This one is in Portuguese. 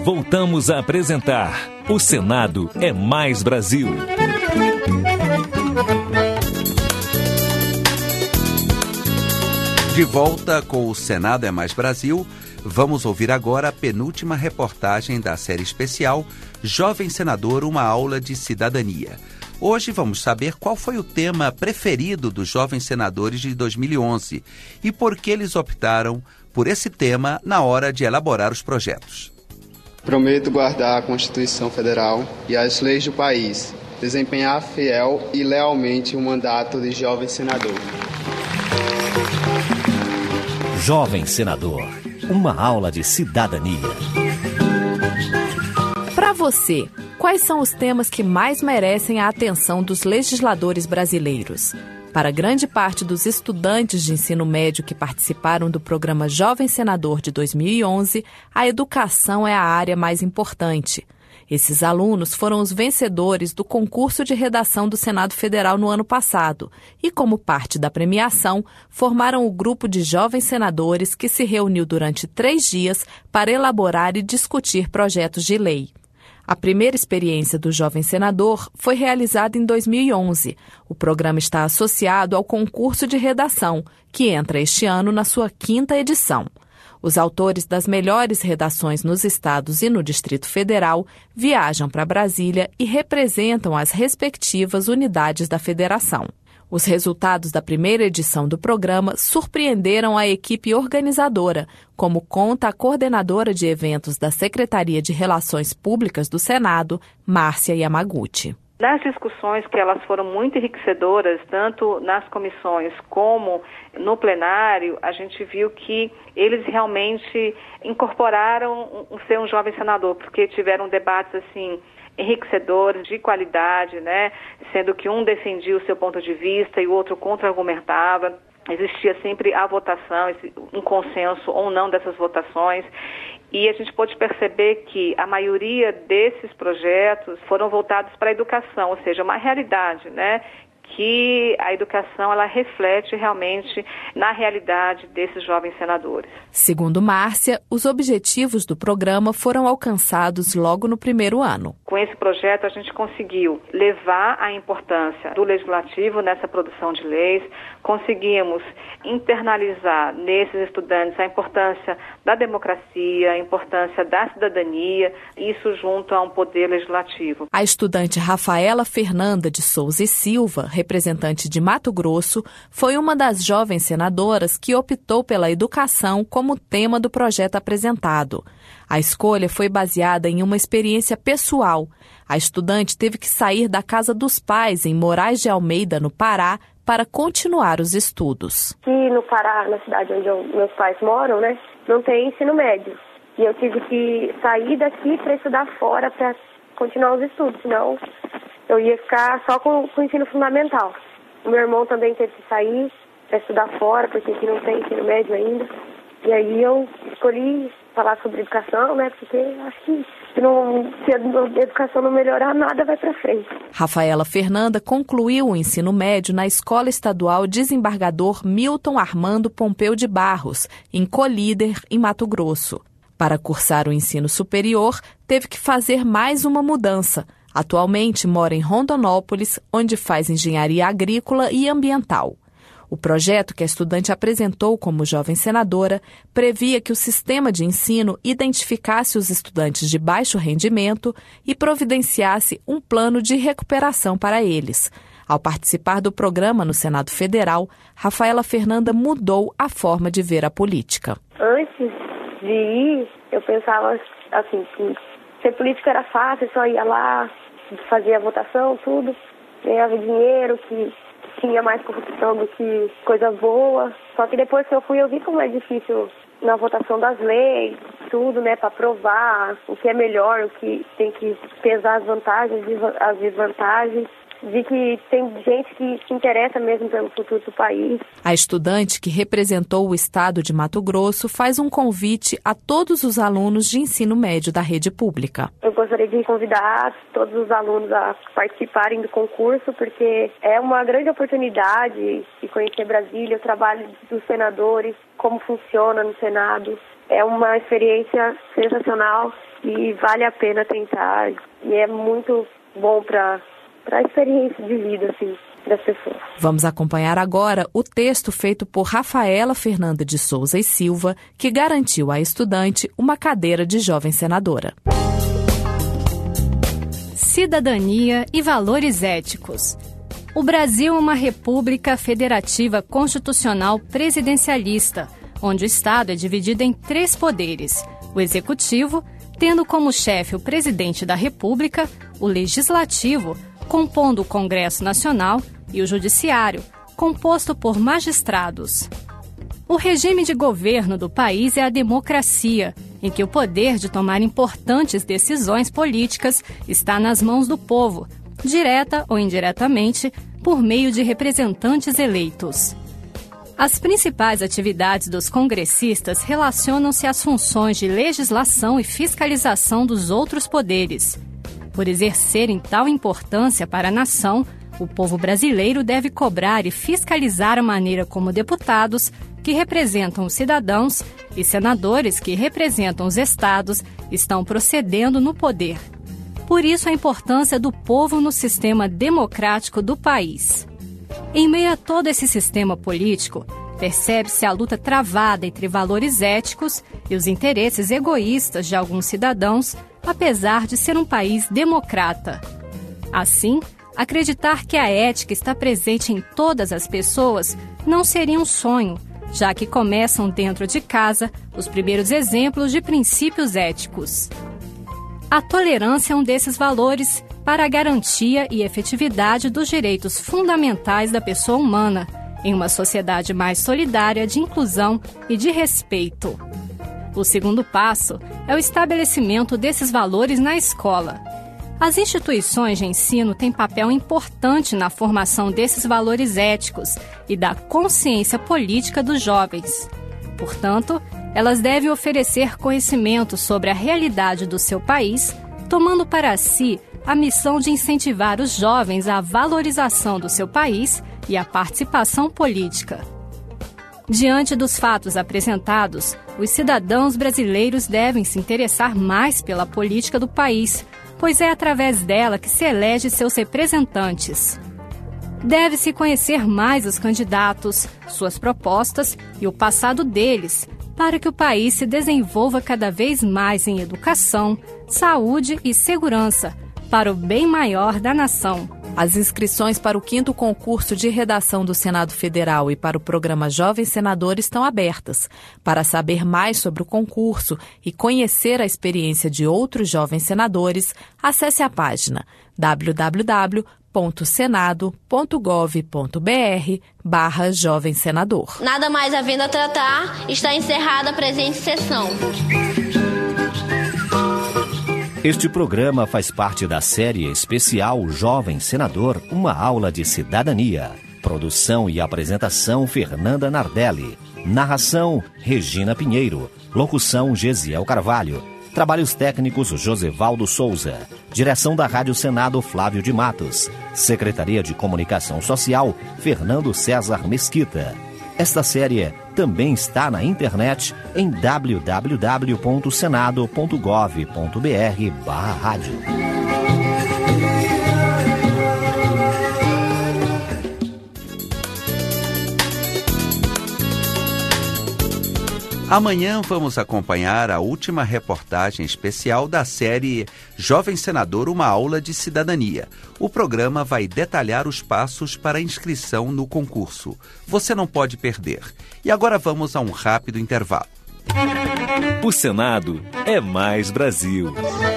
voltamos a apresentar O Senado é Mais Brasil. De volta com o Senado é Mais Brasil, vamos ouvir agora a penúltima reportagem da série especial Jovem Senador, uma aula de cidadania. Hoje vamos saber qual foi o tema preferido dos jovens senadores de 2011 e por que eles optaram por esse tema na hora de elaborar os projetos. Prometo guardar a Constituição Federal e as leis do país, desempenhar fiel e lealmente o mandato de jovem senador. Jovem Senador, uma aula de cidadania. Para você, quais são os temas que mais merecem a atenção dos legisladores brasileiros? Para grande parte dos estudantes de ensino médio que participaram do programa Jovem Senador de 2011, a educação é a área mais importante. Esses alunos foram os vencedores do concurso de redação do Senado Federal no ano passado e, como parte da premiação, formaram o grupo de jovens senadores que se reuniu durante 3 dias para elaborar e discutir projetos de lei. A primeira experiência do Jovem Senador foi realizada em 2011. O programa está associado ao concurso de redação, que entra este ano na sua 5ª edição. Os autores das melhores redações nos estados e no Distrito Federal viajam para Brasília e representam as respectivas unidades da federação. Os resultados da primeira edição do programa surpreenderam a equipe organizadora, como conta a coordenadora de eventos da Secretaria de Relações Públicas do Senado, Márcia Yamaguchi. Nas discussões, que elas foram muito enriquecedoras, tanto nas comissões como no plenário, a gente viu que eles realmente incorporaram ser um jovem senador, porque tiveram debates assim enriquecedores, de qualidade, né? Sendo que um defendia o seu ponto de vista e o outro contra-argumentava. Existia sempre a votação, um consenso ou não dessas votações. E a gente pôde perceber que a maioria desses projetos foram voltados para a educação, ou seja, uma realidade, né? Que a educação ela reflete realmente na realidade desses jovens senadores. Segundo Márcia, os objetivos do programa foram alcançados logo no primeiro ano. Com esse projeto, a gente conseguiu levar a importância do legislativo nessa produção de leis, conseguimos internalizar nesses estudantes a importância da democracia, a importância da cidadania, isso junto a um poder legislativo. A estudante Rafaela Fernanda de Souza e Silva, representante de Mato Grosso, foi uma das jovens senadoras que optou pela educação como tema do projeto apresentado. A escolha foi baseada em uma experiência pessoal. A estudante teve que sair da casa dos pais em Moraes de Almeida, no Pará, para continuar os estudos. Aqui no Pará, na cidade onde meus pais moram, né, não tem ensino médio. E eu tive que sair daqui para estudar fora para continuar os estudos, senão eu ia ficar só com o ensino fundamental. O meu irmão também teve que sair para estudar fora, porque aqui não tem ensino médio ainda. E aí eu escolhi falar sobre educação, né? Porque acho que se a educação não melhorar, nada vai para frente. Rafaela Fernanda concluiu o ensino médio na Escola Estadual Desembargador Milton Armando Pompeu de Barros, em Colíder, em Mato Grosso. Para cursar o ensino superior, teve que fazer mais uma mudança. Atualmente mora em Rondonópolis, onde faz engenharia agrícola e ambiental. O projeto que a estudante apresentou como jovem senadora previa que o sistema de ensino identificasse os estudantes de baixo rendimento e providenciasse um plano de recuperação para eles. Ao participar do programa no Senado Federal, Rafaela Fernanda mudou a forma de ver a política. Antes de ir, eu pensava assim, que ser político era fácil, só ia lá, fazia a votação, tudo, ganhava dinheiro, que tinha mais corrupção do que coisa boa. Só que depois que eu fui, eu vi como é difícil na votação das leis, tudo, né, para provar o que é melhor, o que tem que pesar as vantagens e as desvantagens. Vi que tem gente que se interessa mesmo pelo futuro do país. A estudante que representou o estado de Mato Grosso faz um convite a todos os alunos de ensino médio da rede pública. Eu gostaria de convidar todos os alunos a participarem do concurso, porque é uma grande oportunidade de conhecer Brasília, o trabalho dos senadores, como funciona no Senado. É uma experiência sensacional e vale a pena tentar. E é muito bom para a experiência de vida, assim, das pessoas. Vamos acompanhar agora o texto feito por Rafaela Fernanda de Souza e Silva, que garantiu à estudante uma cadeira de jovem senadora. Cidadania e valores éticos. O Brasil é uma república federativa constitucional presidencialista, onde o Estado é dividido em 3 poderes: o Executivo, tendo como chefe o Presidente da República, o Legislativo, compondo o Congresso Nacional, e o Judiciário, composto por magistrados. O regime de governo do país é a democracia, em que o poder de tomar importantes decisões políticas está nas mãos do povo, direta ou indiretamente, por meio de representantes eleitos. As principais atividades dos congressistas relacionam-se às funções de legislação e fiscalização dos outros poderes. Por exercerem tal importância para a nação, o povo brasileiro deve cobrar e fiscalizar a maneira como deputados, que representam os cidadãos, e senadores, que representam os estados, estão procedendo no poder. Por isso, a importância do povo no sistema democrático do país. Em meio a todo esse sistema político, percebe-se a luta travada entre valores éticos e os interesses egoístas de alguns cidadãos, apesar de ser um país democrata. Assim, acreditar que a ética está presente em todas as pessoas não seria um sonho, já que começam dentro de casa os primeiros exemplos de princípios éticos. A tolerância é um desses valores para a garantia e efetividade dos direitos fundamentais da pessoa humana, em uma sociedade mais solidária, de inclusão e de respeito. O segundo passo é o estabelecimento desses valores na escola. As instituições de ensino têm papel importante na formação desses valores éticos e da consciência política dos jovens. Portanto, elas devem oferecer conhecimento sobre a realidade do seu país, tomando para si a missão de incentivar os jovens à valorização do seu país e à participação política. Diante dos fatos apresentados, os cidadãos brasileiros devem se interessar mais pela política do país, pois é através dela que se elege seus representantes. Deve-se conhecer mais os candidatos, suas propostas e o passado deles, para que o país se desenvolva cada vez mais em educação, saúde e segurança, para o bem maior da nação. As inscrições para o 5º concurso de redação do Senado Federal e para o programa Jovem Senador estão abertas. Para saber mais sobre o concurso e conhecer a experiência de outros jovens senadores, acesse a página www.senado.gov.br/Jovem Senador. Nada mais havendo a tratar, está encerrada a presente sessão. Este programa faz parte da série especial Jovem Senador, uma aula de cidadania. Produção e apresentação Fernanda Nardelli. Narração Regina Pinheiro. Locução Gesiel Carvalho. Trabalhos técnicos Josevaldo Souza. Direção da Rádio Senado Flávio de Matos. Secretaria de Comunicação Social Fernando César Mesquita. Esta série também está na internet em www.senado.gov.br/rádio. Amanhã vamos acompanhar a última reportagem especial da série Jovem Senador, uma aula de cidadania. O programa vai detalhar os passos para a inscrição no concurso. Você não pode perder. E agora vamos a um rápido intervalo. O Senado é mais Brasil.